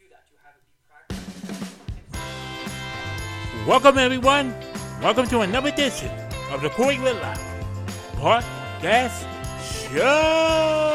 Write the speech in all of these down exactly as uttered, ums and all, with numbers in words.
Welcome, everyone. Welcome to another edition of the Corey Whitlock Podcast Show.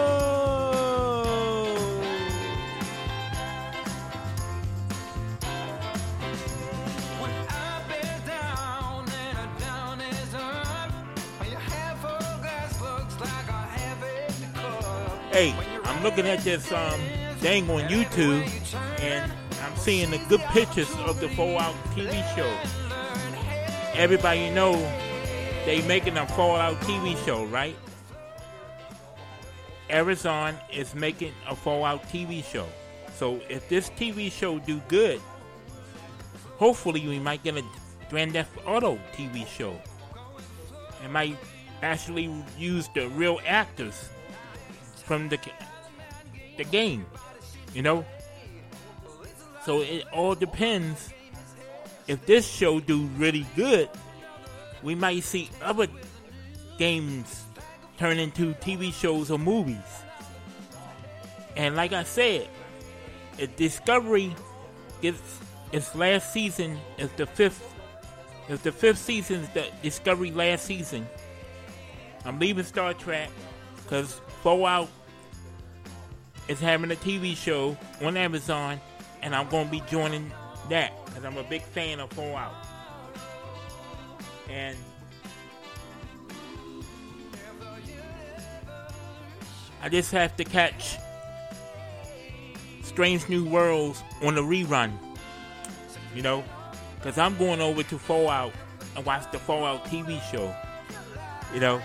Hey, I'm looking at this um, thing on YouTube, and I'm seeing the good pictures of the Fallout T V show. Everybody know they making a Fallout T V show, right? Amazon is making a Fallout T V show. So if this T V show do good, hopefully we might get a Grand Theft Auto T V show. It might actually use the real actors from the the game, you know? So it all depends. If this show do really good, we might see other games turn into T V shows or movies. And like I said, if Discovery gets its last season, if the fifth, if the fifth season is the Discovery last season, I'm leaving Star Trek because Fallout is having a T V show on Amazon, and I'm going to be joining that because I'm a big fan of Fallout. And I just have to catch Strange New Worlds on the rerun, you know, because I'm going over to Fallout and watch the Fallout T V show, you know.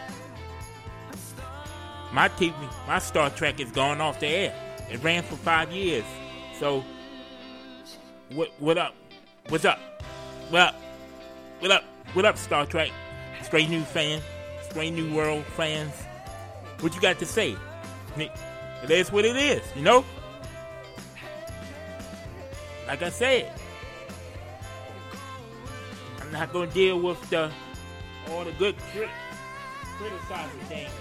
My T V, my Star Trek is gone off the air. It ran for five years. So, what what up? What's up? What up? What up? What up, Star Trek? Strange New fan, Strange New World fans. What you got to say? It is what it is, you know? Like I said, I'm not going to deal with the all the good crit- criticizing things.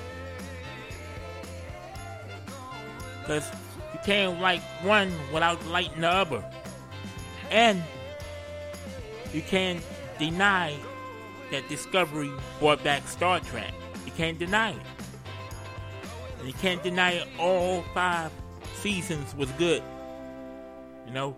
Because you can't like one without liking the other. And you can't deny that Discovery brought back Star Trek. You can't deny it. And you can't deny it. All five seasons was good. You know?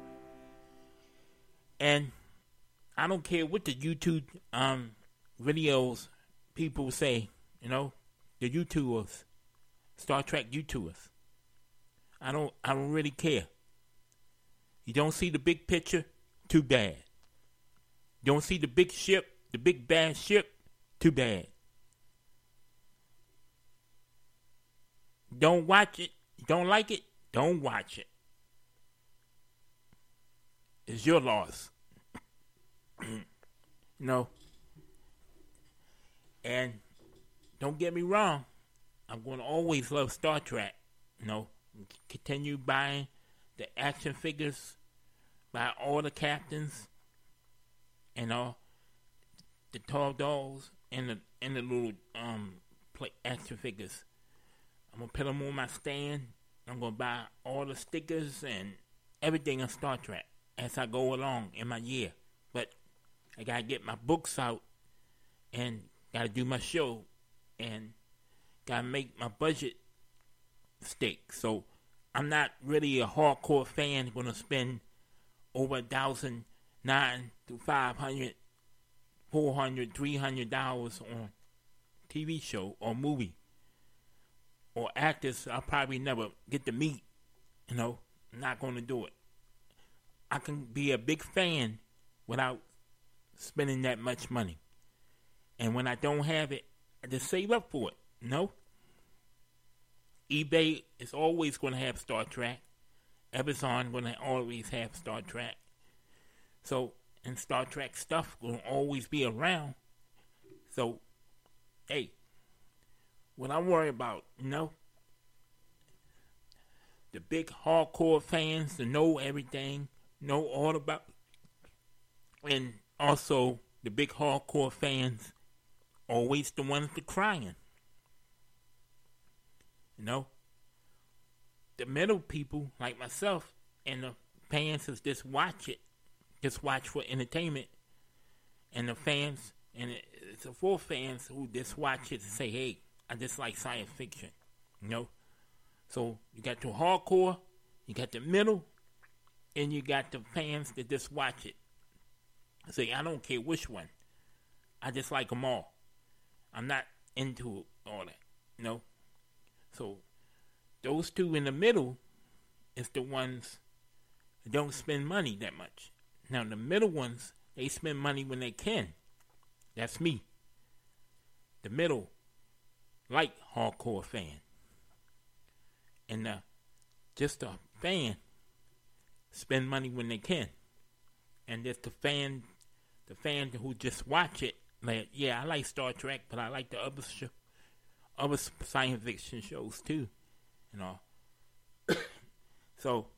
And I don't care what the YouTube um, videos people say. You know? The YouTubers. Star Trek YouTubers. I don't I don't really care. You don't see the big picture? Too bad. You don't see the big ship, the big bad ship? Too bad. Don't watch it. Don't like it? Don't watch it. It's your loss. You know? And don't get me wrong. I'm going to always love Star Trek. You know? Continue buying the action figures by all the captains and all the tall dolls and the and the little um play action figures. I'm gonna put them on my stand. I'm gonna buy all the stickers and everything on Star Trek as I go along in my year. But I gotta get my books out and gotta do my show and gotta make my budget stick. So I'm not really a hardcore fan gonna spend over a thousand nine to five hundred, four hundred, three hundred dollars on T V show or movie or actors I'll probably never get to meet. You know, I'm not gonna do it. I can be a big fan without spending that much money. And when I don't have it, I just save up for it. You know? eBay is always going to have Star Trek. Amazon going to always have Star Trek. So, and Star Trek stuff will always be around. So, hey, what I worry about, you know, the big hardcore fans to know everything, know all about, and also the big hardcore fans, always the ones that crying. You know, the middle people like myself and the fans is just watch it, just watch for entertainment, and the fans, and it, it's for fans who just watch it and say, hey, I just like science fiction, you know. So you got the hardcore, you got the middle, and you got the fans that just watch it. Say, I don't care which one. I just like them all. I'm not into all that, you know. So those two in the middle is the ones that don't spend money that much. Now the middle ones, they spend money when they can. That's me. The middle, like hardcore fan. And uh, just a fan, spend money when they can. And just the fan, the fan who just watch it, like, yeah, I like Star Trek, but I like the other show, other science fiction shows too, you know. So,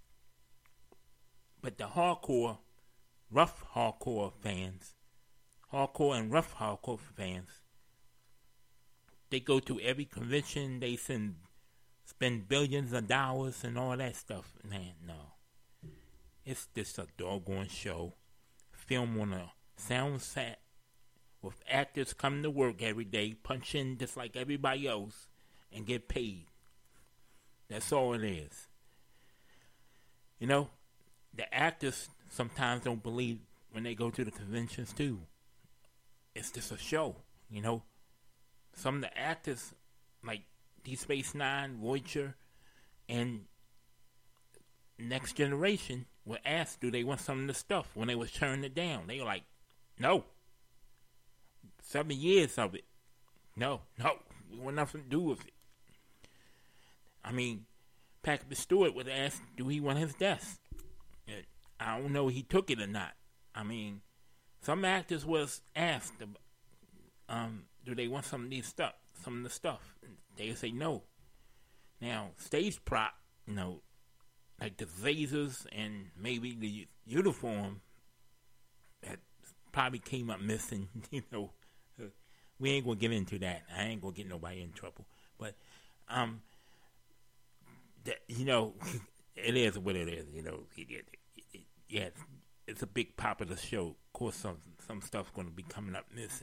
but the hardcore, rough hardcore fans, hardcore and rough hardcore fans, they go to every convention, they send, spend billions of dollars and all that stuff. Man, no. It's just a doggone show, film on a sound set, with actors coming to work every day, punch in just like everybody else, and get paid. That's all it is. You know, the actors sometimes don't believe when they go to the conventions too. It's just a show, you know. Some of the actors, like Deep Space Nine, Voyager, and Next Generation, were asked, do they want some of the stuff when they was turning it down. They were like, no. Seven years of it. No, no. We want nothing to do with it. I mean, Patrick Stewart was asked, do he want his death? I don't know if he took it or not. I mean, some actors was asked, um, do they want some of these stuff, some of the stuff? They say no. Now, stage prop, you know, like the lasers and maybe the uniform that probably came up missing, you know. We ain't going to get into that. I ain't going to get nobody in trouble. But, um, that, you know, it is what it is, you know. It, it, it, yeah, it's, it's a big popular show. Of course, some some stuff's going to be coming up missing.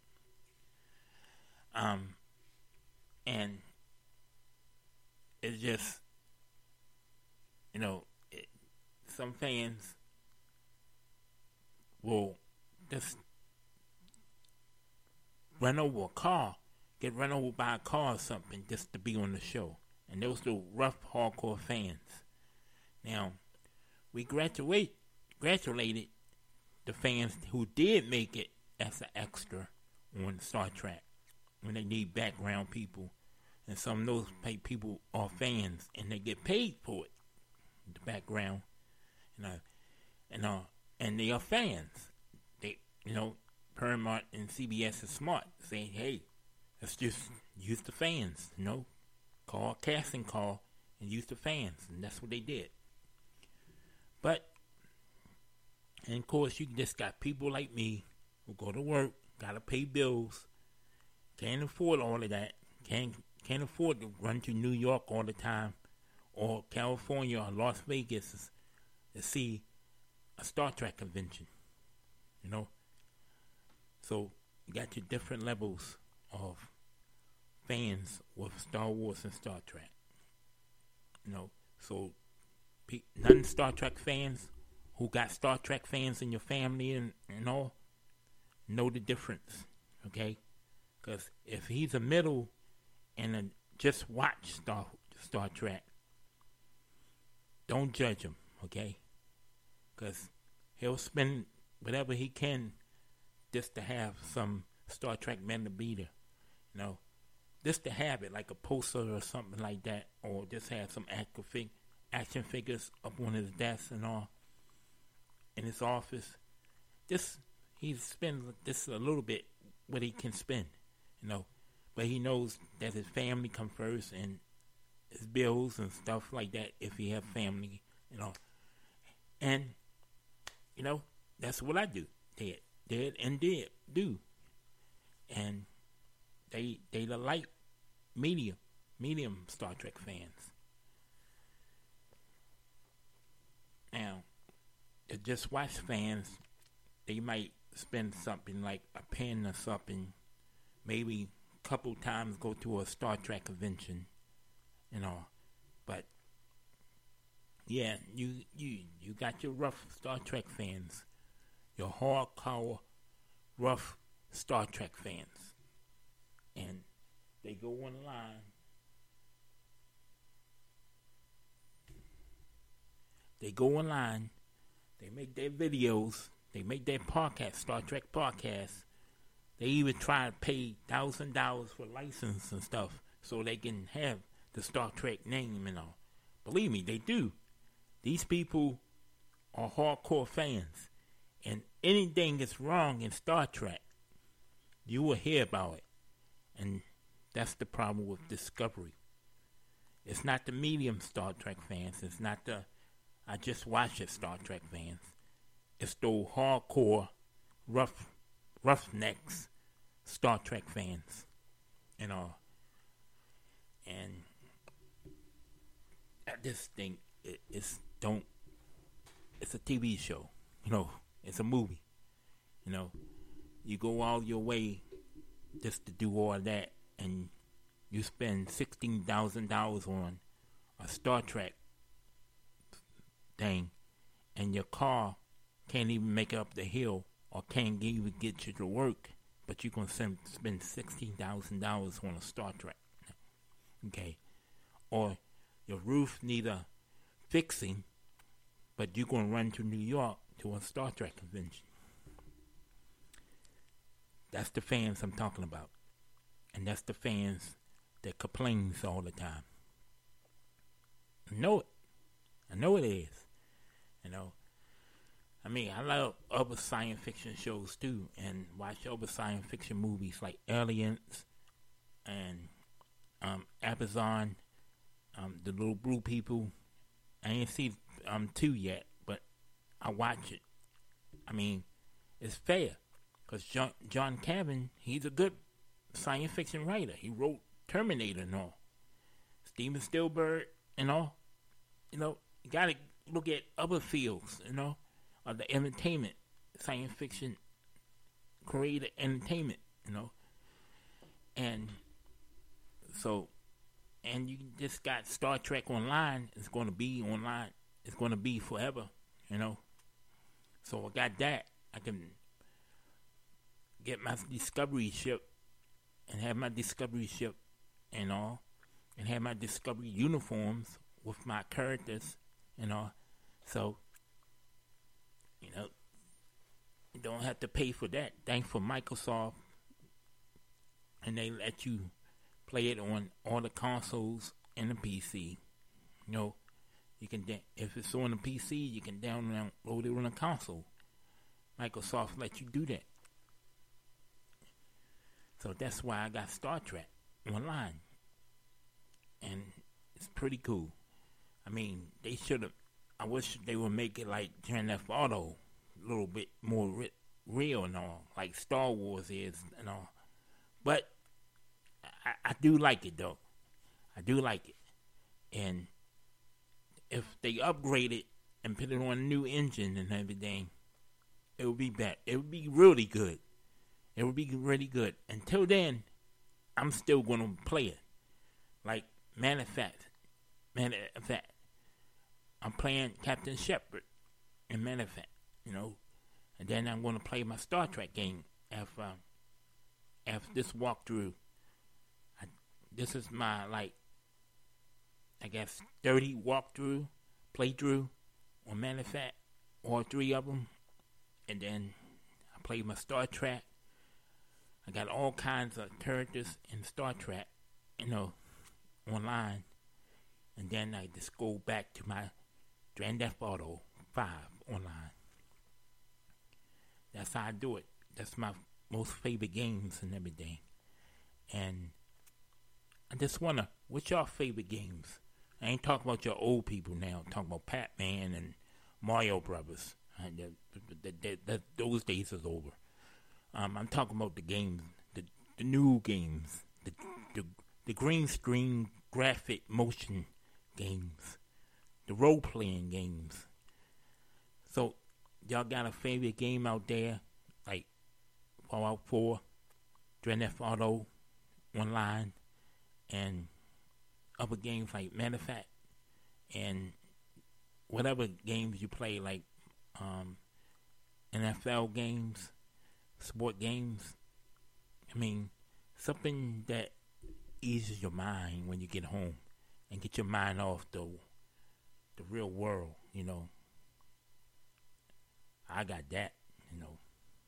Um, and it's just, you know, it, some fans will just run over a car, get run over by a car or something just to be on the show. And those are rough, hardcore fans. Now, we graduate, graduated the fans who did make it as an extra on Star Trek when they need background people. And some of those people are fans and they get paid for it, the background. You know, and, uh, and they are fans. They, you know, Paramount and C B S is smart, saying, hey, let's just use the fans, you know, call a casting call and use the fans. And that's what they did. But, and of course, you just got people like me who go to work, got to pay bills, can't afford all of that, can't, can't afford to run to New York all the time or California or Las Vegas to see a Star Trek convention, you know. So you got your different levels of fans with Star Wars and Star Trek. You know, so non-Star Trek fans who got Star Trek fans in your family and, and all know the difference, okay? Because if he's a middle and a, just watch Star Star Trek, don't judge him, okay? Because he'll spend whatever he can just to have some Star Trek memorabilia, you know, just to have it, like a poster or something like that, or just have some action, fig- action figures up on his desk and all, in his office. Just, he spends just a little bit what he can spend, you know, but he knows that his family comes first and his bills and stuff like that if he have family, you know, and, you know, that's what I do, did, did and did, do, and they, they the light medium, medium Star Trek fans. Now, the Just Watch fans, they might spend something like a pen or something, maybe a couple times go to a Star Trek convention, you know. But yeah, you you you got your rough Star Trek fans, your hardcore, rough Star Trek fans, and they go online. They go online. They make their videos. They make their podcast, Star Trek podcast. They even try to pay thousand dollars for license and stuff so they can have the Star Trek name and all. Believe me, they do. These people are hardcore fans, and anything that's wrong in Star Trek, you will hear about it. And that's the problem with Discovery. It's not the medium Star Trek fans. It's not the I just watch it Star Trek fans. It's those hardcore, rough, roughnecks Star Trek fans, you know. And I just think it, it's don't. It's a T V show, you know. It's a movie, you know. You go all your way just to do all that, and you spend sixteen thousand dollars on a Star Trek thing, and your car can't even make it up the hill or can't even get you to work, but you're going to spend sixteen thousand dollars on a Star Trek. Okay. Or your roof needs a fixing, but you're going to run to New York to a Star Trek convention. That's the fans I'm talking about. And that's the fans that complains all the time. I know it. I know it is. You know, I mean, I love other science fiction shows too, and watch other science fiction movies like Aliens and um, Amazon, um, the little blue people. I ain't seen um two yet, but I watch it. I mean, it's fair because John John Cavan, he's a good science fiction writer. He wrote Terminator and all. Steven Spielberg and all. You know, you gotta look at other fields, you know, of the entertainment, science fiction, creative entertainment, you know. And so, and you just got Star Trek Online. It's going to be online. It's going to be forever, you know. So I got that. I can get my Discovery ship and have my Discovery ship and all, and have my Discovery uniforms with my characters, you know. So, you know, you don't have to pay for that. Thanks for Microsoft. And they let you play it on all the consoles and the P C. You know, you can da- if it's on the P C, you can download it on a console. Microsoft let you do that. So that's why I got Star Trek online. And it's pretty cool. I mean, they should have. I wish they would make it like Grand Theft Auto, a little bit more ri- real and all, like Star Wars is and all. But I, I do like it though. I do like it. And if they upgrade it and put it on a new engine and everything, it would be better. It would be really good. It would be really good. Until then, I'm still going to play it. Like, matter of fact, matter of fact, I'm playing Captain Shepard in matter of fact, you know. And then I'm going to play my Star Trek game after, um, after this walkthrough. I, this is my, like, I guess, thirty walkthrough, playthrough on matter of fact, all three of them. And then I play my Star Trek. I got all kinds of characters in Star Trek, you know, online. And then I just go back to my Grand Theft Auto five online. That's how I do it. That's my most favorite games and everything. And I just wonder, what's your favorite games? I ain't talking about your old people now. I'm talking about Pac-Man and Mario Brothers. And the, the, the, the, those days is over. Um, I'm talking about the games, the the new games, the the, the green screen graphic motion games, the role playing games. So y'all got a favorite game out there, like Fallout four, Grand Theft Auto Online, and other games like Matter of Fact, and whatever games you play, like um, N F L games, sport games. I mean, something that eases your mind when you get home and get your mind off the the real world, you know. I got that, you know.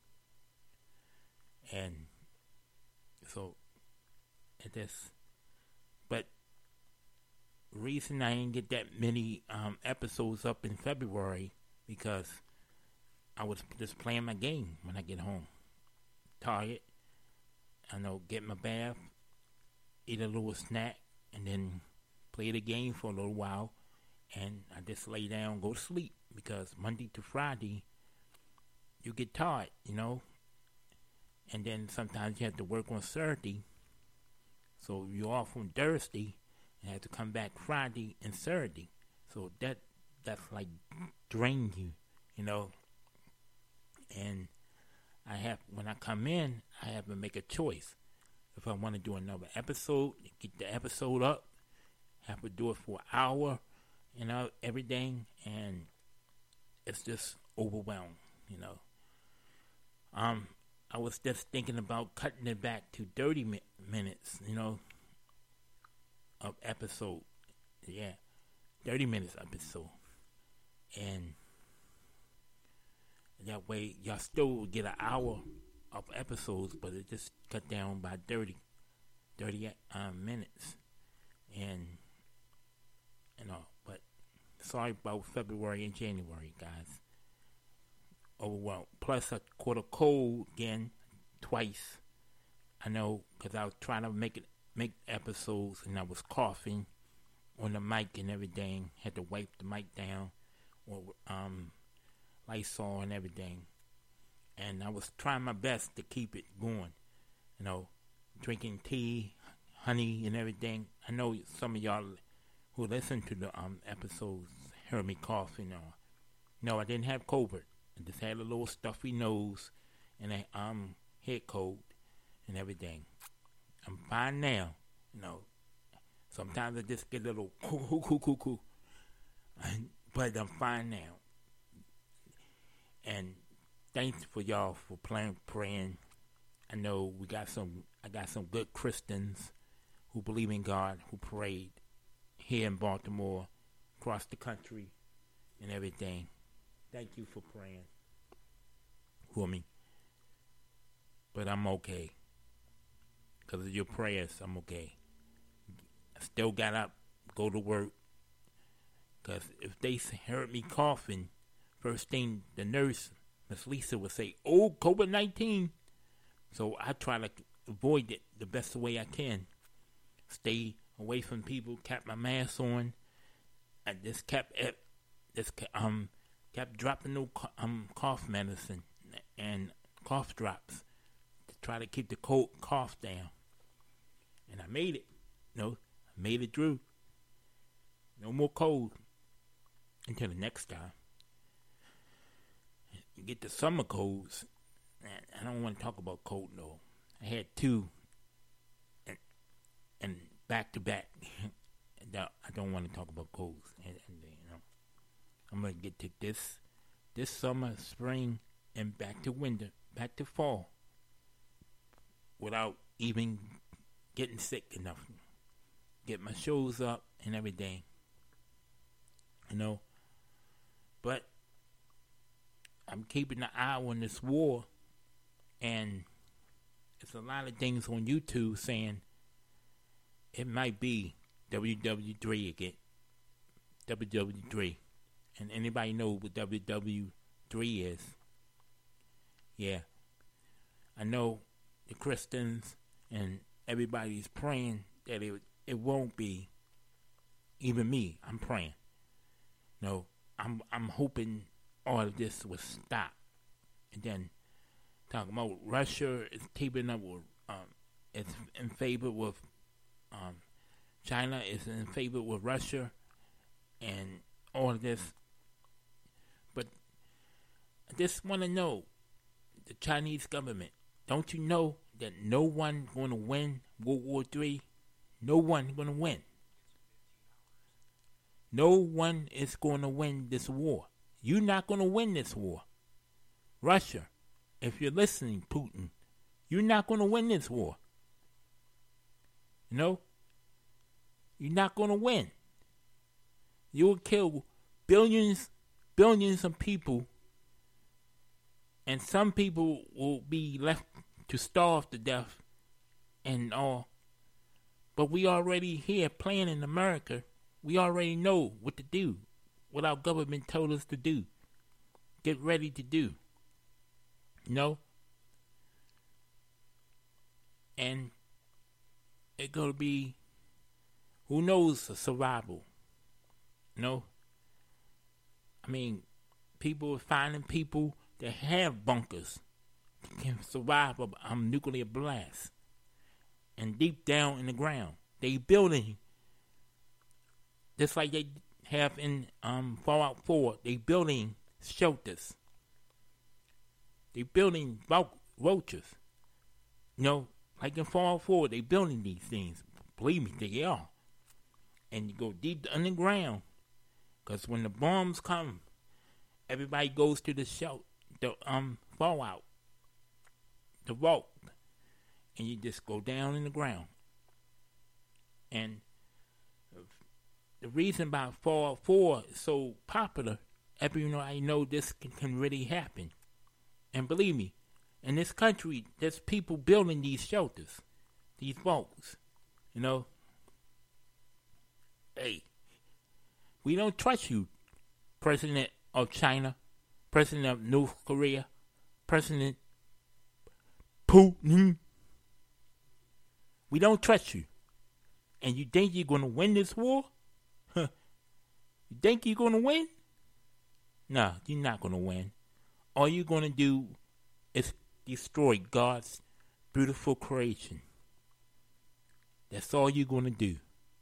And so it is, but the reason I didn't get that many um, episodes up in February because I was just playing my game when I get home. Tired, I know, get my bath, eat a little snack, and then play the game for a little while, and I just lay down, go to sleep, because Monday to Friday, you get tired, you know, and then sometimes you have to work on Saturday, so you're off on Thursday, and have to come back Friday and Saturday, so that, that's like drain you, you know, and I have, when I come in, I have to make a choice. If I want to do another episode, get the episode up, have to do it for an hour, you know, everything, and it's just overwhelmed, you know. Um, I was just thinking about cutting it back to thirty mi- minutes, you know, of episode. Yeah, thirty minutes episode. And that way, y'all still will get an hour of episodes, but it just cut down by thirty, thirty um, minutes. And, you know, but sorry about February and January, guys. Overwhelmed. Plus, I caught a cold again, twice. I know, because I was trying to make it, make episodes, and I was coughing on the mic and everything. Had to wipe the mic down, or um, Lysol and everything. And I was trying my best to keep it going. You know, drinking tea, honey, and everything. I know some of y'all who listen to the um episodes heard me coughing. Or, no, I didn't have COVID. I just had a little stuffy nose and a um head cold and everything. I'm fine now, you know. Sometimes I just get a little coo coo coo coo coo, but I'm fine now. And thanks for y'all for playing, praying. I know we got some. I got some good Christians who believe in God, who prayed here in Baltimore, across the country, and everything. Thank you for praying for me. But I'm okay. Because of your prayers, I'm okay. I still got up, go to work. Because if they heard me coughing, first thing the nurse, Miss Lisa, would say, oh, COVID nineteen. So I try to avoid it the best way I can. Stay away from people, kept my mask on. I just kept, just um, kept dropping no um cough medicine and cough drops to try to keep the cold cough down. And I made it. You know, I made it through. No more cold until the next time. You get the summer colds. I don't want to talk about cold, no. I had two, and, and back to back. I don't want to talk about colds. And, and, you know, I'm gonna get to this, this summer, spring, and back to winter, back to fall, without even getting sick enough. Get my shows up and everything, you know. But I'm keeping an eye on this war. And it's a lot of things on YouTube saying it might be W W three again. W W three. And anybody know what W W three is? Yeah. I know the Christians and everybody's praying that it it won't be. Even me, I'm praying. No, I'm I'm hoping all of this will stop. And then talking about Russia is teaming up with, um, it's in favor with, um, China is in favor with Russia, and all of this. But I just want to know, the Chinese government, don't you know that no one going to win World War Three? No one going to win. No one is going to win this war. You're not going to win this war. Russia, if you're listening, Putin, you're not going to win this war. You know? You're not going to win. You will kill billions, billions of people, and some people will be left to starve to death and all. But we already here playing in America. We already know what to do, what our government told us to do. Get ready to do. You know? And it's going to be, who knows, a survival. You know? I mean, people are finding people that have bunkers can survive a um, nuclear blast. And deep down in the ground, they building, just like they have in um, Fallout four, they building shelters. They building ro- roaches. You know, like in Fallout four, they building these things. Believe me, they are. And you go deep underground, because when the bombs come, everybody goes to the shelter, the um Fallout, the vault, and you just go down in the ground. And the reason about Fallout four is so popular, everybody know this can, can really happen. And believe me, in this country, there's people building these shelters, these vaults. You know, hey, we don't trust you, President of China, President of North Korea, President Putin. We don't trust you. And you think you're going to win this war? Huh. You think you're going to win? No, you're not going to win. All you're going to do is destroy God's beautiful creation. That's all you're going to do.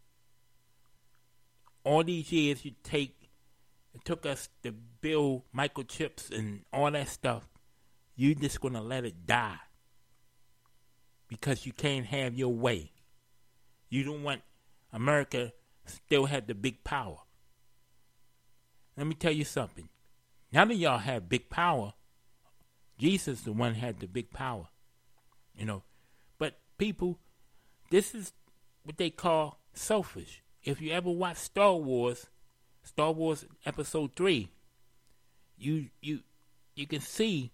All these years you take, it took us to build microchips and all that stuff. You're just going to let it die. Because you can't have your way. You don't want America still have the big power. Let me tell you something. Now that y'all have big power, Jesus the one had the big power. You know. But people, this is what they call selfish. If you ever watch Star Wars, Star Wars Episode three, you you you can see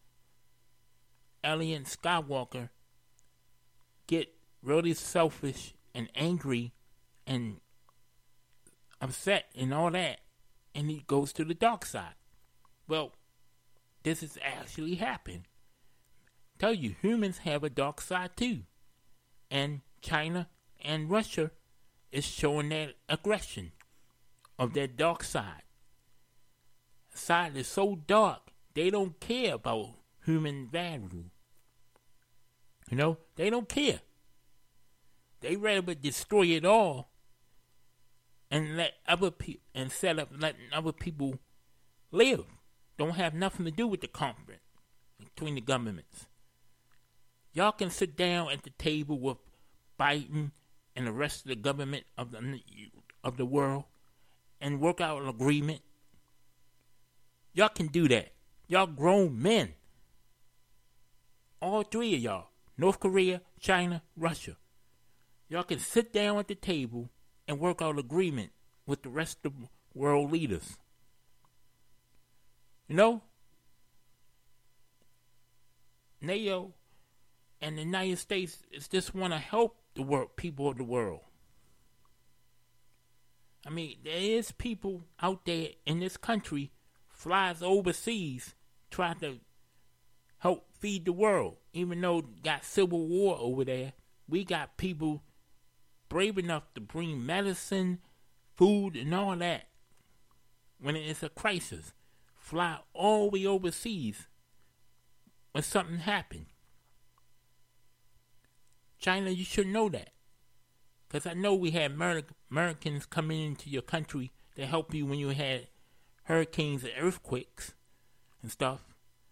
Alien Skywalker get really selfish and angry and upset and all that, and he goes to the dark side. Well, this has actually happened. Tell you, humans have a dark side too, and China and Russia is showing that aggression of their dark side. The side is so dark they don't care about human value. You know, they don't care. They rather destroy it all and let other people and set up letting other people live. Don't have nothing to do with the conflict between the governments. Y'all can sit down at the table with Biden and the rest of the government of the of the world and work out an agreement. Y'all can do that. Y'all grown men. All three of y'all. North Korea, China, Russia. Y'all can sit down at the table and work out agreement with the rest of the world leaders. You know? NATO and the United States is just want to help the world, people of the world. I mean, there is people out there in this country flies overseas trying to help feed the world. Even though got civil war over there, we got people brave enough to bring medicine, food, and all that when it's a crisis. Fly all the way overseas when something happened. China, you should know that. Because I know we had Amer- Americans coming into your country to help you when you had hurricanes and earthquakes. and stuff.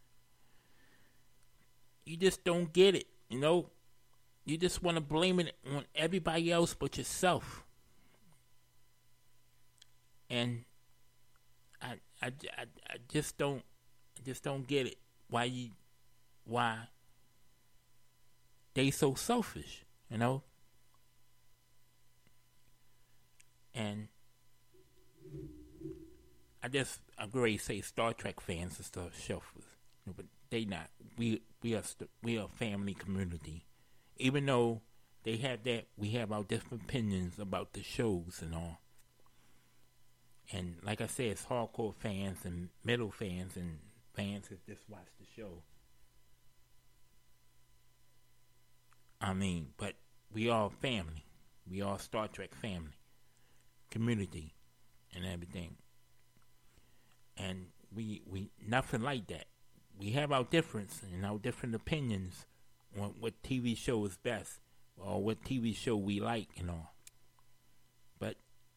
You just don't get it, you know. You just want to blame it on everybody else but yourself. And I, I, I, I just don't, I just don't get it. Why you, why they so selfish, you know? And I just agree. Say Star Trek fans and stuff, selfish, but they not. We we are st- we are a family community. Even though they have that, we have our different opinions about the shows and all. And like I said, it's hardcore fans and middle fans and fans that just watch the show. I mean, but we all family. We all Star Trek family. Community and everything. And we we nothing like that. We have our difference and our different opinions on what T V show is best or what T V show we like and all. But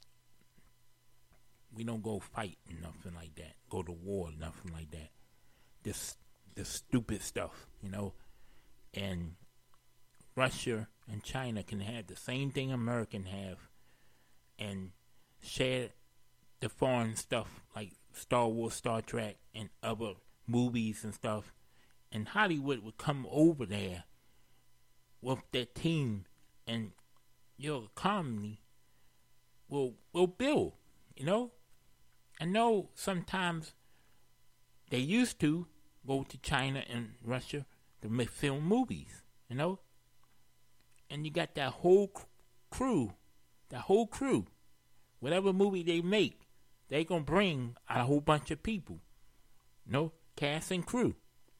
we don't go fight and nothing like that. Go to war, nothing like that. This this stupid stuff, you know. And Russia and China can have the same thing America can have and share the foreign stuff like Star Wars, Star Trek, and other movies and stuff. And Hollywood would come over there with their team, and your economy will will build, you know. I know sometimes they used to go to China and Russia to make film movies, you know. And you got that whole cr- crew, that whole crew. Whatever movie they make, they gonna bring a whole bunch of people, you know, cast and crew.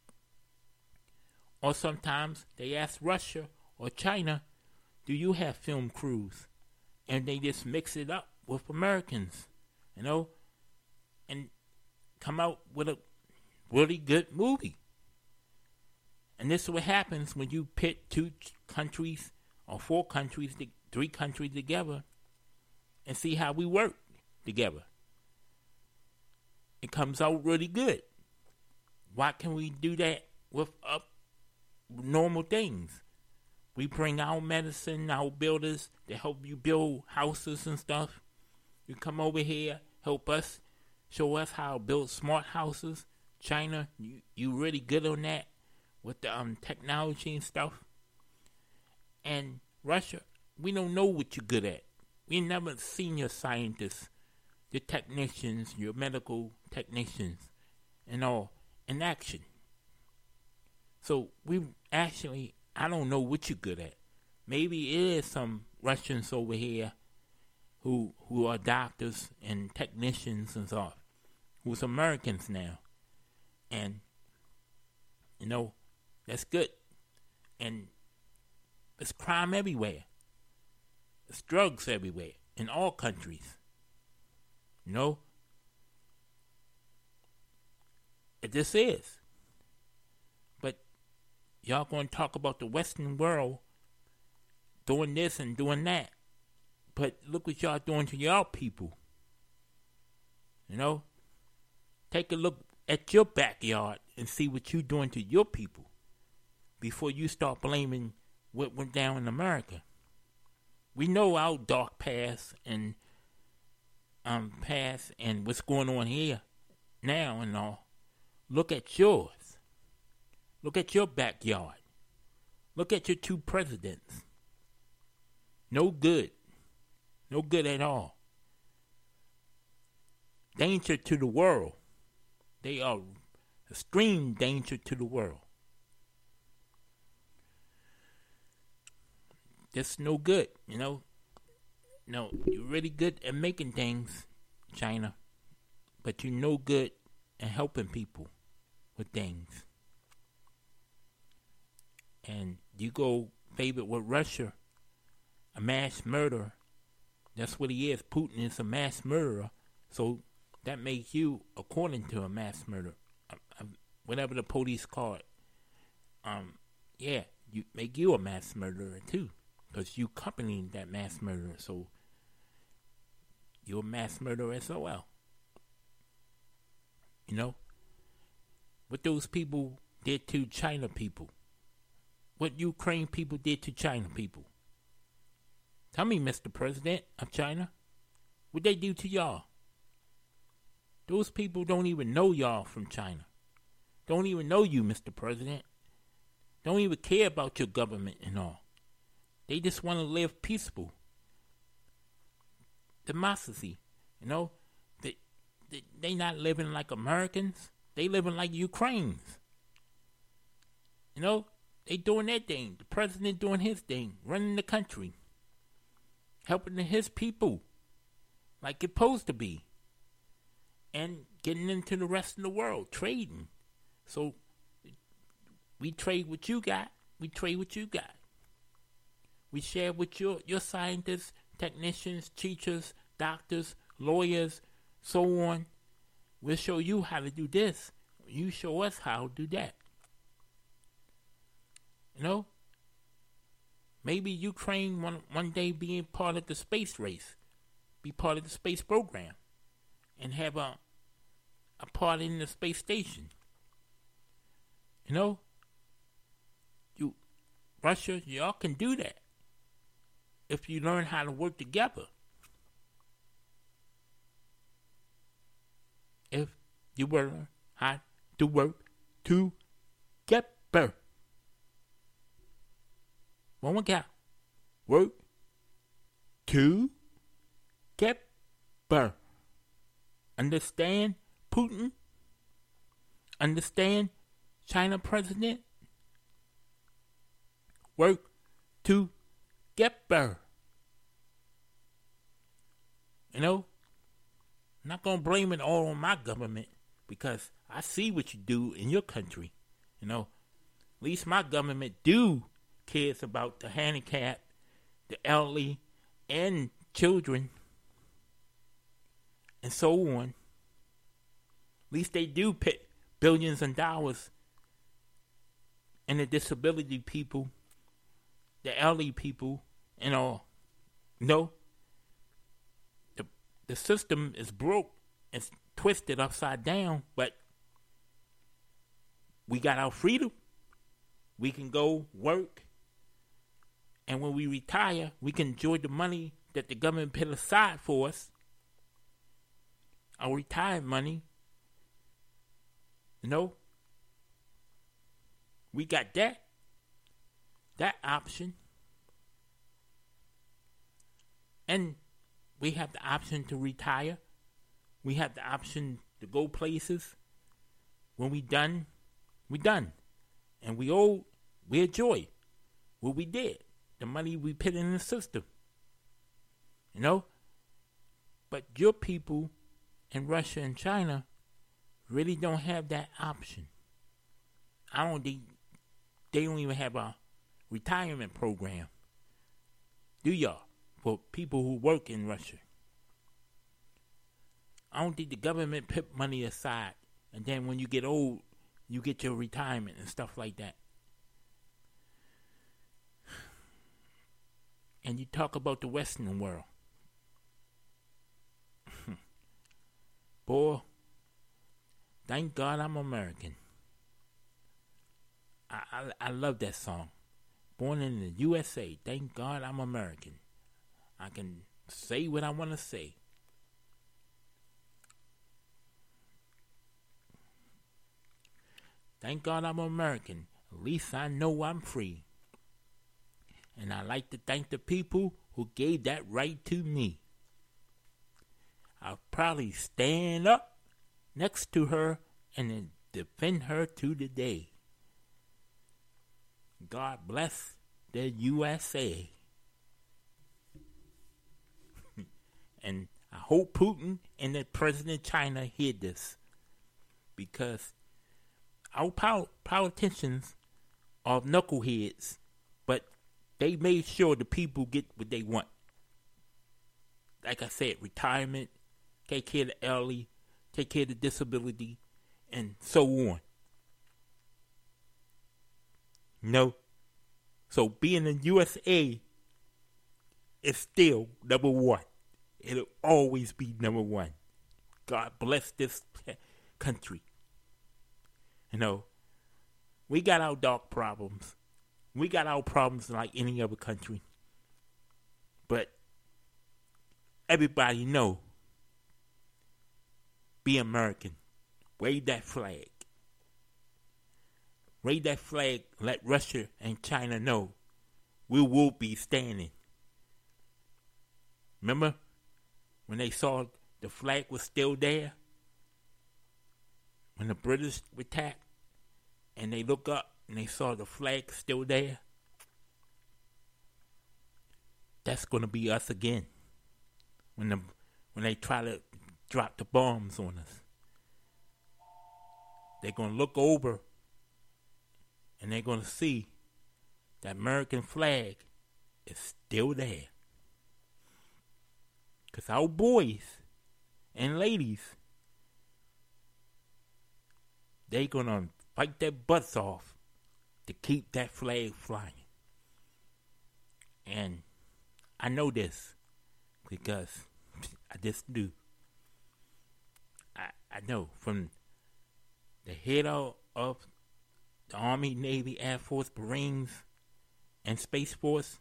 Or sometimes they ask Russia or China, do you have film crews? And they just mix it up with Americans, you know, and come out with a really good movie. And this is what happens when you pit two countries or four countries, three countries together and see how we work together. It comes out really good. Why can we do that with up normal things? We bring our medicine, our builders to help you build houses and stuff. You come over here, help us, show us how to build smart houses. China, you, you really good on that with the um, technology and stuff. And Russia, we don't know what you're good at. We never seen your scientists, your technicians, your medical technicians, and all in action. So we actually, I don't know what you're good at. Maybe it is some Russians over here who who are doctors and technicians and stuff, who's Americans now. And, you know, that's good. And there's crime everywhere. There's drugs everywhere in all countries. You know? It just is. But y'all going to talk about the Western world doing this and doing that. But look what y'all doing to y'all people. You know? Take a look at your backyard and see what you're doing to your people before you start blaming what went down in America. We know our dark past and um past and what's going on here now and all. Look at yours. Look at your backyard. Look at your two presidents. No good. No good at all. Danger to the world. They are extreme danger to the world. That's no good, you know. No, you're really good at making things, China, but you're no good at helping people with things. And you go favorite with Russia, a mass murderer. That's what he is. Putin is a mass murderer. So that makes you, according to a mass murderer, uh, uh, whatever the police call it. Um, yeah, you make you a mass murderer too. Because you accompanying that mass murderer, so you're a mass murderer as well. You know? what those people did to China people. What Ukraine people did to China people. Tell me, Mister President of China, what they do to y'all? Those people don't even know y'all from China. Don't even know you, Mister President. Don't even care about your government and all. They just want to live peaceful. Democracy, you know. They, they, they not living like Americans. They living like Ukrainians. You know, they doing their thing. The president doing his thing, running the country. Helping his people like it's supposed to be. And getting into the rest of the world, trading. So, we trade what you got, we trade what you got. We share with your, your scientists, technicians, teachers, doctors, lawyers, so on. We'll show you how to do this. You show us how to do that. You know? Maybe Ukraine one, one day being part of the space race, be part of the space program, and have a, a part in the space station. You know? You, Russia, y'all can do that if you learn how to work together. If you learn how to work together. One more count. Work together. Understand, Putin? Understand, China president? Work together. You know, I'm not going to blame it all on my government because I see what you do in your country. You know, at least my government do cares about the handicapped, the elderly, and children, and so on. At least they do put billions of dollars in the disability people, the elderly people, and all. No, the the system is broke, it's twisted upside down, but we got our freedom. We can go work. And when we retire, we can enjoy the money that the government put aside for us. Our retirement money. You know? We got that. That option. And we have the option to retire. We have the option to go places. When we done, we done. And we owe, we enjoy what we did. The money we put in the system. You know? But your people in Russia and China really don't have that option. I don't think they don't even have a retirement program. Do y'all? For people who work in Russia. I don't think the government put money aside. And then when you get old, you get your retirement and stuff like that. And you talk about the Western world. Boy, thank God I'm American. I, I I love that song. Born in the U S A, thank God I'm American. I can say what I want to say. Thank God I'm American. At least I know I'm free. And I like to thank the people who gave that right to me. I'll probably stand up next to her and defend her to the day. God bless the U S A. And I hope Putin and the President of China hear this. Because our pol- politicians are knuckleheads. But they made sure the people get what they want. Like I said, retirement, take care of the elderly, take care of the disability, and so on. No. So being in U S A is still number one. It'll always be number one. God bless this country. You know, we got our dark problems. We got our problems like any other country. But everybody know, be American. Wave that flag. Wave that flag. Let Russia and China know we will be standing. Remember when they saw the flag was still there? When the British attacked and they look up and they saw the flag still there? That's going to be us again. When the when they try to drop the bombs on us. They're going to look over and they're going to see that American flag is still there. Because our boys and ladies, they're going to fight their butts off to keep that flag flying. And I know this because I just do. I, I know from the head of, of the Army, Navy, Air Force, Marines, and Space Force,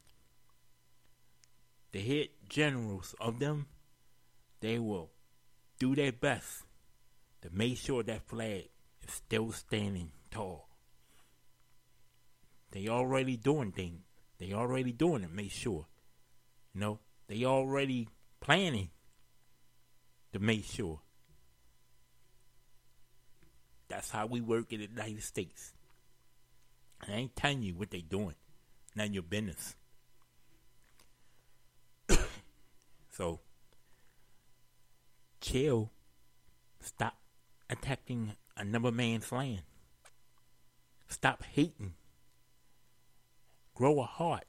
the head generals of them, they will do their best to make sure that flag is still standing tall. They already doing things. They already doing it, make sure. You know, they already planning to make sure. That's how we work in the United States. I ain't telling you what they doing. None of your business. So, chill. Stop attacking another man's land. Stop hating. Grow a heart.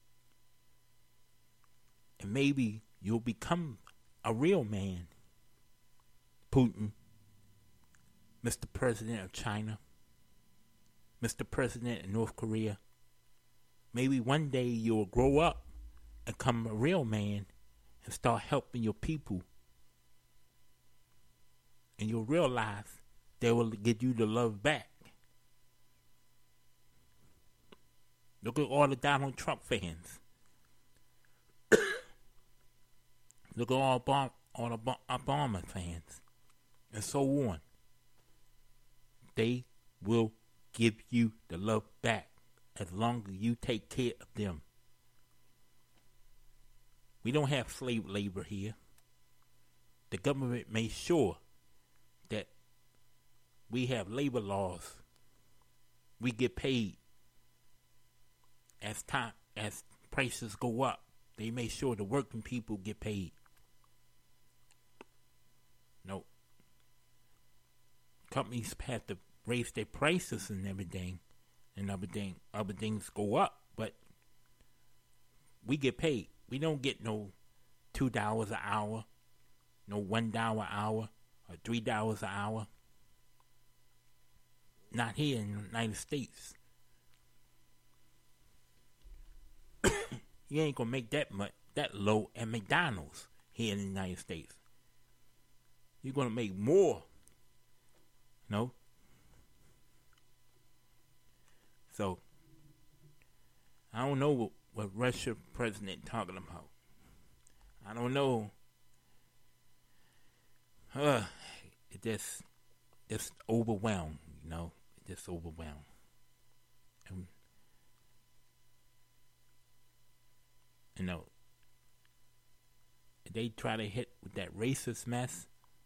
And maybe you'll become a real man. Putin, Mister President of China, Mister President of North Korea. Maybe one day you'll grow up and become a real man and start helping your people. And you'll realize they will give you the love back. Look at all the Donald Trump fans. Look at all, Obama, all the Obama fans. And so on. They will give you the love back as long as you take care of them. We don't have slave labor here. The government made sure that we have labor laws. We get paid as time as prices go up. They make sure the working people get paid. No. Companies have to raise their prices and everything, and everything, other things go up, but we get paid. We don't get no two dollars an hour, no one dollar an hour, or three dollars an hour. Not here in the United States. You ain't gonna make that much, that low at McDonald's here in the United States. You're gonna make more. No. So I don't know what, what Russia president talking about. I don't know. Uh, it just, just overwhelmed, you know. It just overwhelmed. And, you know, they try to hit with that racist mess.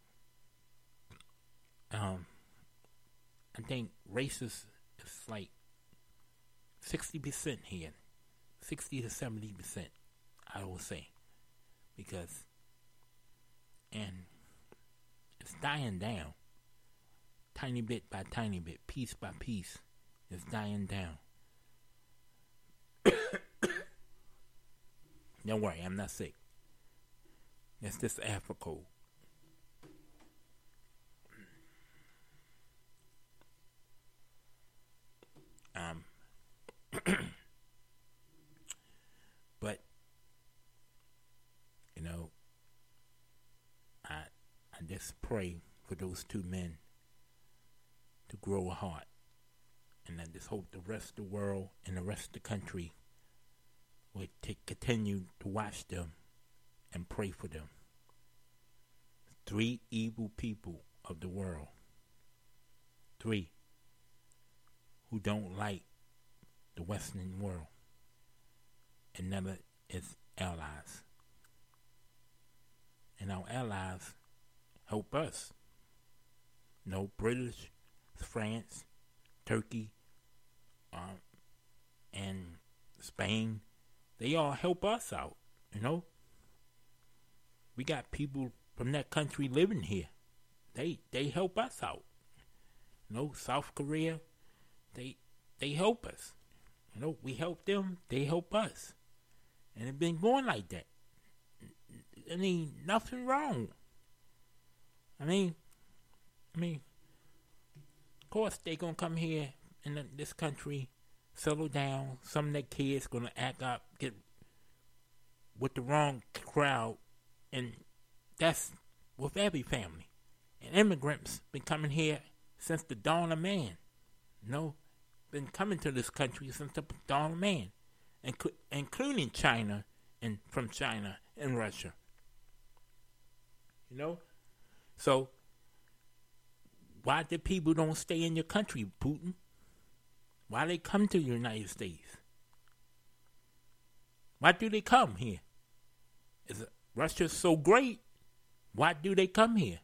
Um, I think racist is like sixty percent here, sixty to seventy percent, I will say, because, and it's dying down, tiny bit by tiny bit, piece by piece, it's dying down. Don't worry, I'm not sick. It's just Africa. Um, but you know, I I just pray for those two men to grow a heart. And I just hope the rest of the world and the rest of the country will t- continue to watch them and pray for them. Three evil people of the world. Three who don't like the Western world. And never is allies. And our allies help us. No, British, France, Turkey, um, and Spain, they all help us out, you know. We got people from that country living here. They they help us out. You know, South Korea, they they help us. You know, we help them, they help us. And it's been going like that. I mean, nothing wrong. I mean, I mean, of course they gonna come here in the, this country, settle down. Some of their kids gonna act up, get with the wrong crowd, and that's with every family. And immigrants been coming here since the dawn of man. You know, been coming to this country since the dawn of man, Inc- including China and from China and Russia. You know, so why the people don't stay in your country, Putin? Why they come to the United States? Why do they come here? Is Russia so great? Why do they come here?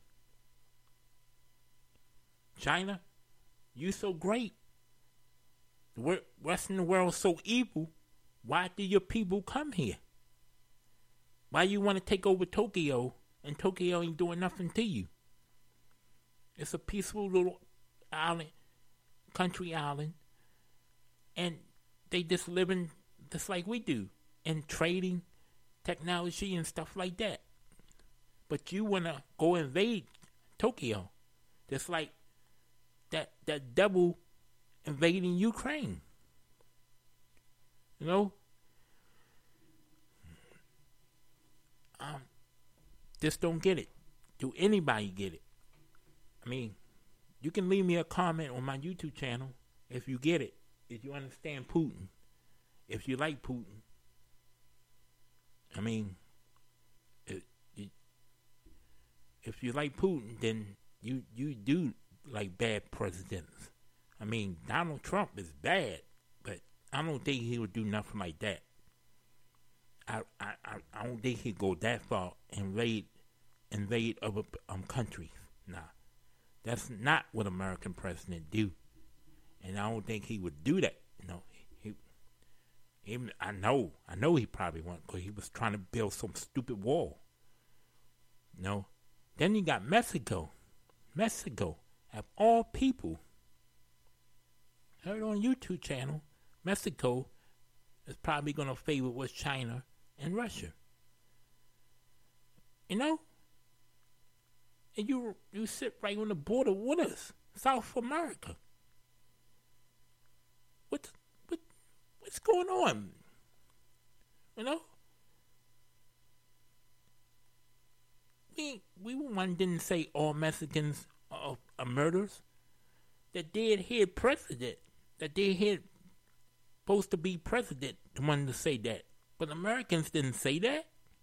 China, you so great. The Western world so evil. Why do your people come here? Why you want to take over Tokyo and Tokyo ain't doing nothing to you? It's a peaceful little island, country island, and they just living just like we do, in trading, technology, and stuff like that. But you want to go invade Tokyo, just like that that devil invading Ukraine. You know? Um, just don't get it. Do anybody get it? I mean, you can leave me a comment on my YouTube channel if you get it, if you understand Putin, if you like Putin. I mean, it, it, if you like Putin, then you, you do like bad presidents. I mean, Donald Trump is bad, but I don't think he would do nothing like that. I I, I don't think he'd go that far and invade, invade other um, countries. Nah. That's not what American president do, and I don't think he would do that. You know, he, he I know, I know he probably won't, because he was trying to build some stupid wall. You know, then you got Mexico, Mexico, of all people. Heard on YouTube channel, Mexico is probably gonna favor with China and Russia. You know. And you you sit right on the border with us, South America. What what what's going on? You know, we we one didn't say all Mexicans are, are murderers. That did hear president, that did hear supposed to be president, the one to say that, but Americans didn't say that.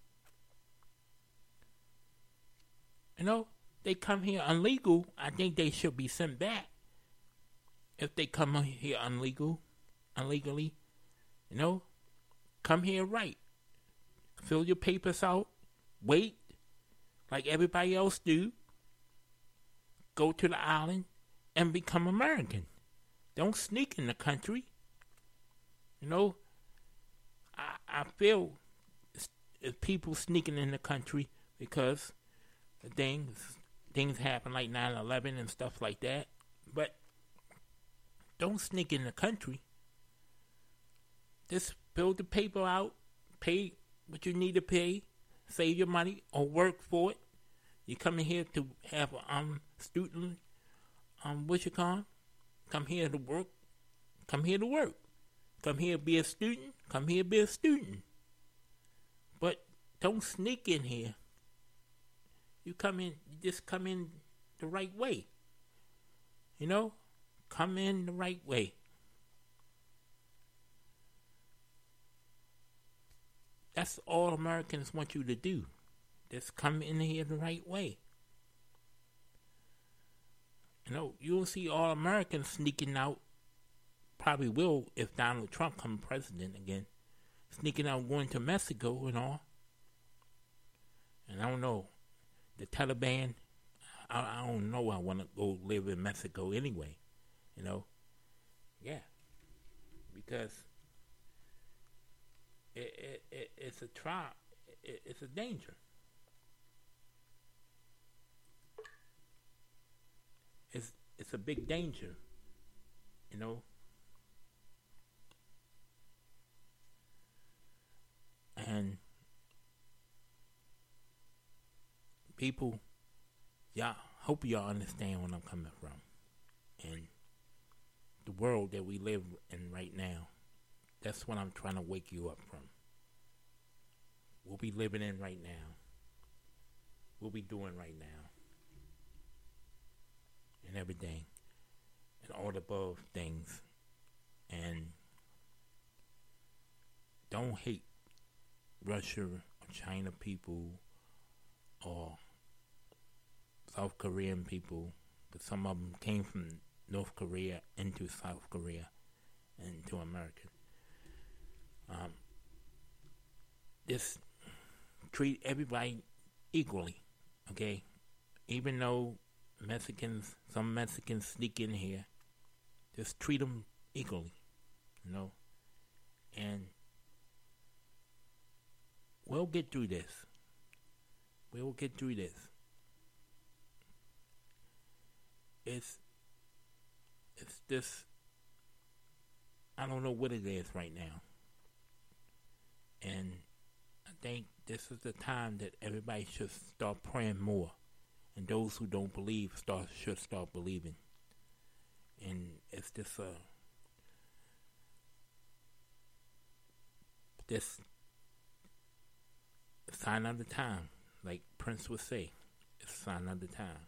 You know. They come here illegal, I think they should be sent back. If they come here illegal, illegally, you know, come here right. Fill your papers out, wait, like everybody else do. Go to the island and become American. Don't sneak in the country. You know, I, I feel it's, it's people sneaking in the country because the things... Things happen like nine eleven and stuff like that. But don't sneak in the country. Just fill the paper out. Pay what you need to pay. Save your money or work for it. You come in here to have a um, student, um, what you call it? Come here to work. Come here to work. Come here to be a student. Come here to be a student. But don't sneak in here. You come in, you just come in the right way. You know? come in the right way. That's all Americans want you to do. Just come in here the right way. You know, you'll see all Americans sneaking out. Probably will if Donald Trump comes president again. Sneaking out, going to Mexico and all. And I don't know, the Taliban, I, I don't know I want to go live in Mexico anyway. You know? Yeah. Because it, it, it it's a trial. It, it's a danger. It's it's a big danger, you know. And people, y'all, hope y'all understand where I'm coming from. And the world that we live in right now, that's what I'm trying to wake you up from. What we living in right now, what we doing right now. And everything, and all the above things, and don't hate Russia or China people or South Korean people, because some of them came from North Korea into South Korea and to America. Um, just treat everybody equally, okay? Even though Mexicans, some Mexicans sneak in here, just treat them equally, you know, and we'll get through this. We'll get through this. It's, it's this, I don't know what it is right now, and I think this is the time that everybody should start praying more. And those who don't believe start should start believing. And it's just a this sign of the time, like Prince would say. It's a sign of the time.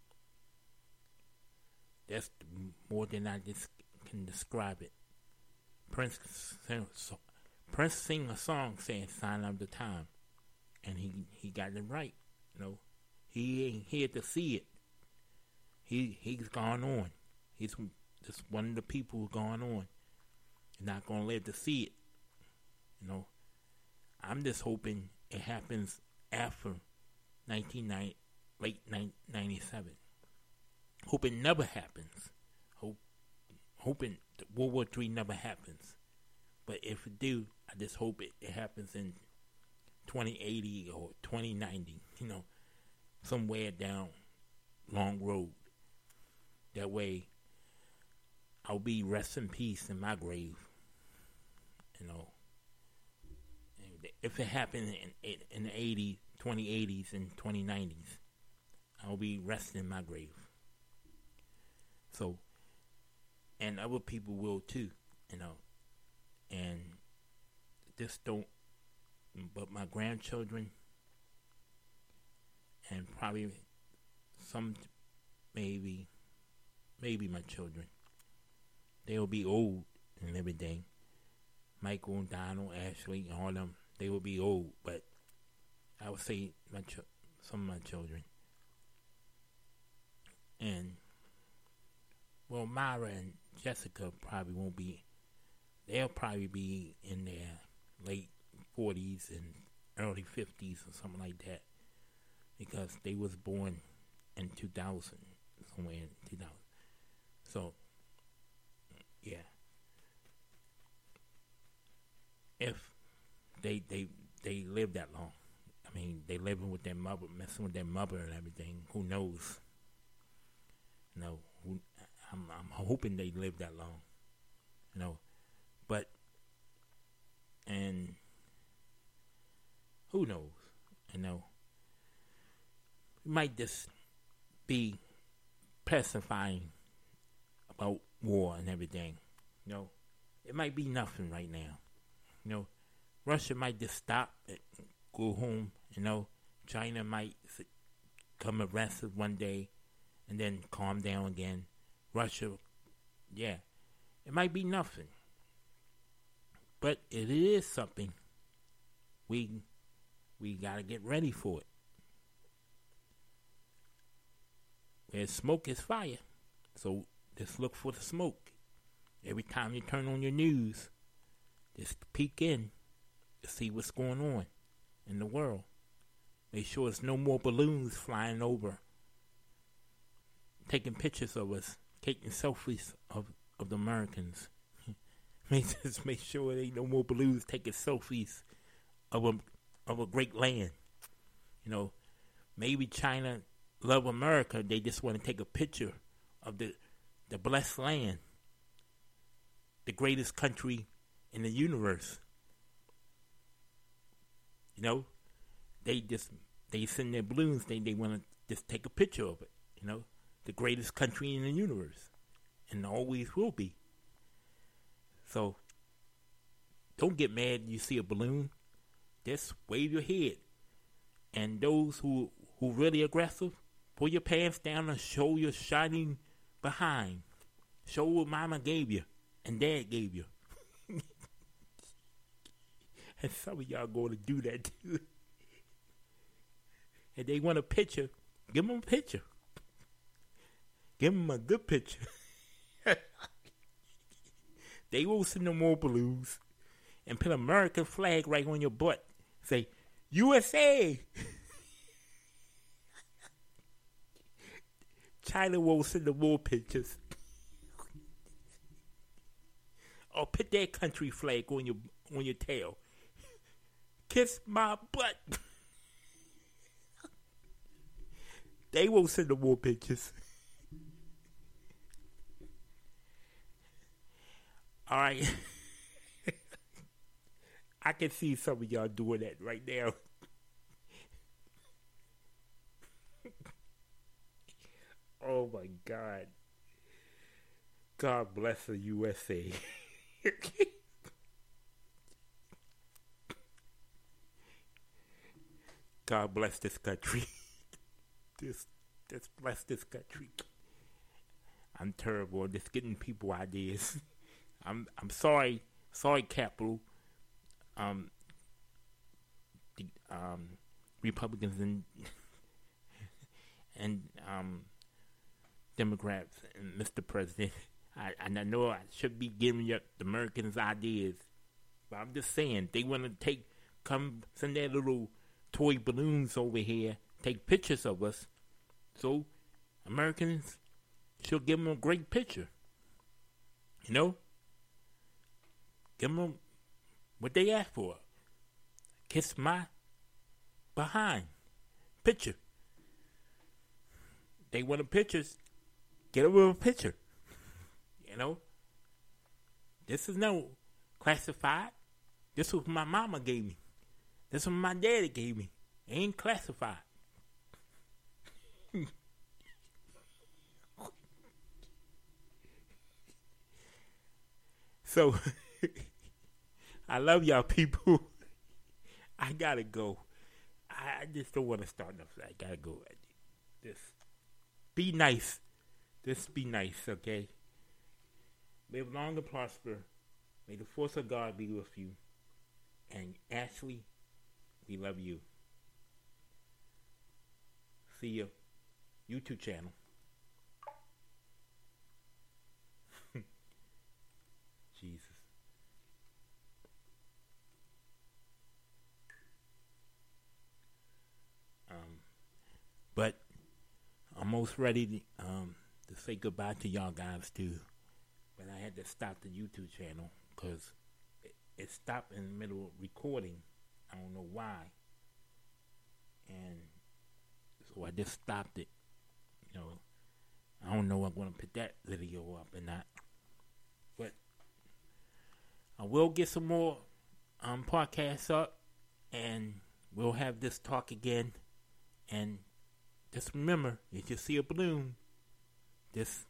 That's more than I just can describe it. Prince Prince sing a song saying "Sign of the Time," and he he got it right, you know. He ain't here to see it. He he's gone on. He's just one of the people who gone on. He's not gonna live to see it. You know. I'm just hoping it happens after nineteen ninety, late ninety-seven. Hope it never happens. Hope hoping World War Three never happens. But if it do, I just hope it, it happens in twenty eighty or twenty ninety. You know. Somewhere down long road. That way, I'll be rest in peace in my grave. You know, if it happened in in the eighties, twenty eighties and twenty nineties, I'll be resting in my grave. So, and other people will too. You know, and just don't. But my grandchildren. And probably some, maybe, maybe my children. They'll be old and everything. Michael, Donald, Ashley, all of them, they will be old. But I would say my ch- some of my children. And, well, Myra and Jessica probably won't be, they'll probably be in their late forties and early fifties or something like that. Because they was born in two thousand, somewhere in two thousand. So, yeah. If they they they live that long, I mean, they living with their mother, messing with their mother and everything. Who knows? You know, who, I'm I'm hoping they live that long. You know, but and who knows? You know. It might just be pacifying about war and everything. You know, it might be nothing right now. You know, Russia might just stop and go home. You know, China might come aggressive one day and then calm down again. Russia Yeah, it might be nothing, but it is something. We we gotta get ready for it. Where smoke is fire, so just look for the smoke. Every time you turn on your news, just peek in to see what's going on in the world. Make sure there's no more balloons flying over, taking pictures of us, taking selfies of, of the Americans. Just make sure there ain't no more balloons taking selfies of a of a great land. You know, maybe China love America. They just want to take a picture of the the blessed land, the greatest country in the universe. You know, they just they send their balloons. They they want to just take a picture of it. You know, the greatest country in the universe, and always will be. So don't get mad when you see a balloon. Just wave your head. And those who who really aggressive, pull your pants down and show your shining behind. Show what mama gave you and dad gave you. And some of y'all going to do that too. And they want a picture, give them a picture. Give them a good picture. They will send no more balloons and put an American flag right on your butt. Say, U S A. China won't send no more pictures. Or put their country flag on your on your tail. Kiss my butt. They won't send no more pictures. All right. I can see some of y'all doing that right now. Oh my God. God bless the U S A. God bless this country. This, this bless this country. I'm terrible at just getting people ideas. I'm I'm sorry, sorry, Capital. Um, the um, Republicans and and um, Democrats and Mister President. I and I know I should be giving you the Americans ideas, but I'm just saying they want to take come send their little toy balloons over here, take pictures of us, so Americans should give them a great picture. You know, give them what they ask for. Kiss my behind picture. They want a pictures. Get them a picture. You know, this is no classified. This was my mama gave me. This was my daddy gave me. It ain't classified. So, I love y'all people. I gotta go. I, I just don't want to start nothing. I gotta go. Just be nice. Just be nice, okay? Live long and prosper. May the force of God be with you. And Ashley, we love you. See you. YouTube channel. Jesus. Um, but I'm almost ready to, um, to say goodbye to y'all guys too. But I had to stop the YouTube channel because it, it stopped in the middle of recording. I don't know why. And so I just stopped it. You know, I don't know if I'm going to put that video up or not. But I will get some more um, podcasts up. And we'll have this talk again. And just remember, if you see a balloon, just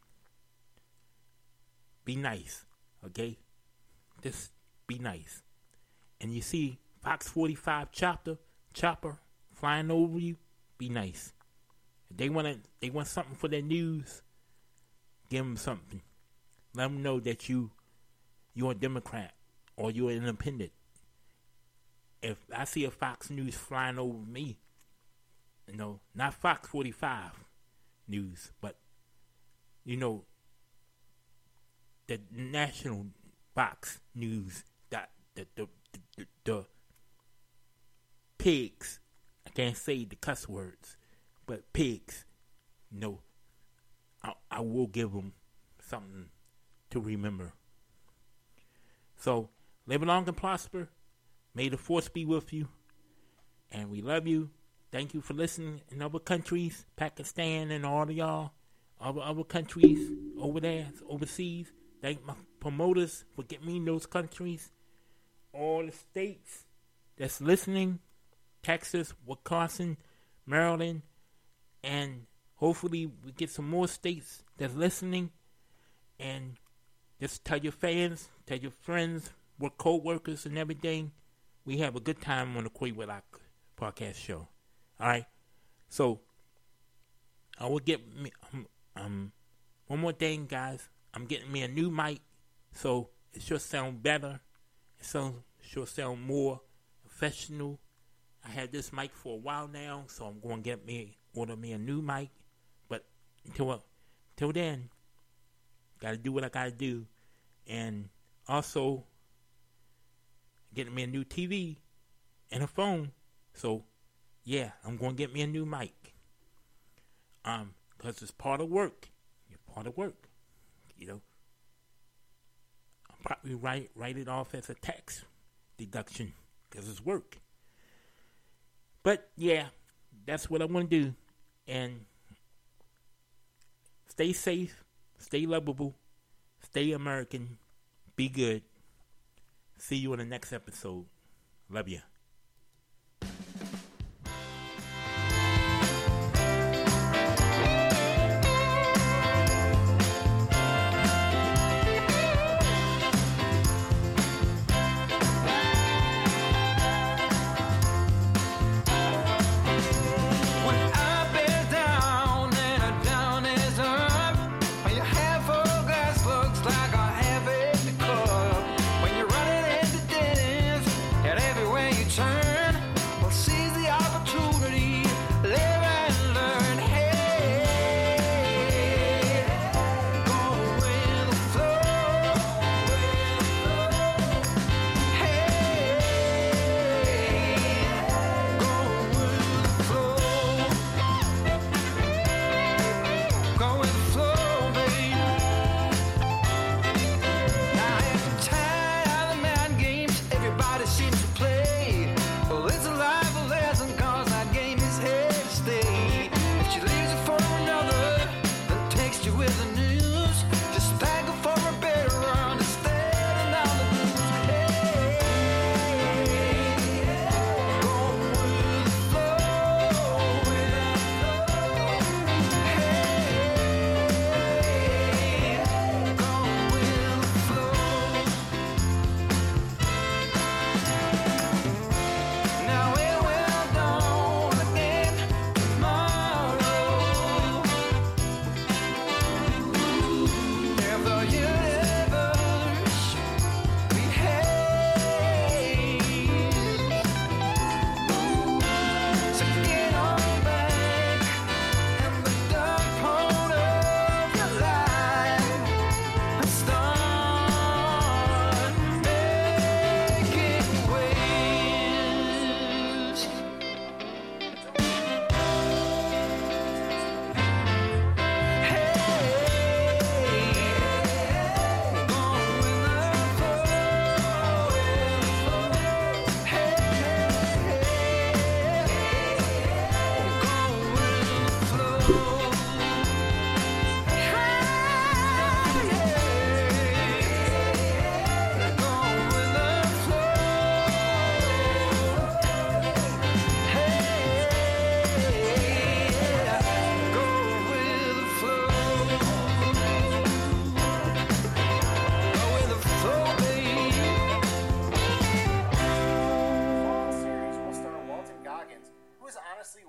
be nice, okay? Just be nice. And you see Fox forty-five chopper, chopper flying over you, be nice. If they want to, they want something for their news, give them something. Let them know that you you're a Democrat or you're an independent. If I see a Fox News flying over me, you know, not Fox forty-five News, but you know, the national Fox News, that the the, the the the pigs. I can't say the cuss words, but pigs. You know, I I will give them something to remember. So live long and prosper. May the force be with you, and we love you. Thank you for listening in other countries, Pakistan and all of y'all, other other countries over there, overseas. Thank my promoters for getting me in those countries. All the states that's listening, Texas, Wisconsin, Maryland, and hopefully we get some more states that's listening. And just tell your fans, tell your friends, work co-workers and everything. We have a good time on the Quay Whitlock podcast show. All right. So I will get me um, um one more thing, guys. I'm getting me a new mic, so it should sound better. It sounds should sound more professional. I had this mic for a while now, so I'm going to get me order me a new mic. But until until then, gotta do what I gotta do, and also getting me a new T V and a phone. So yeah, I'm going to get me a new mic. Um, because it's part of work. It's part of work. You know, I'll probably write write it off as a tax deduction because it's work. But yeah, that's what I want to do. And stay safe, stay lovable, stay American, be good. See you in the next episode. Love you.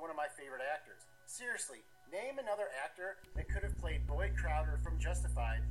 Seriously, name another actor that could have played Boyd Crowder from Justified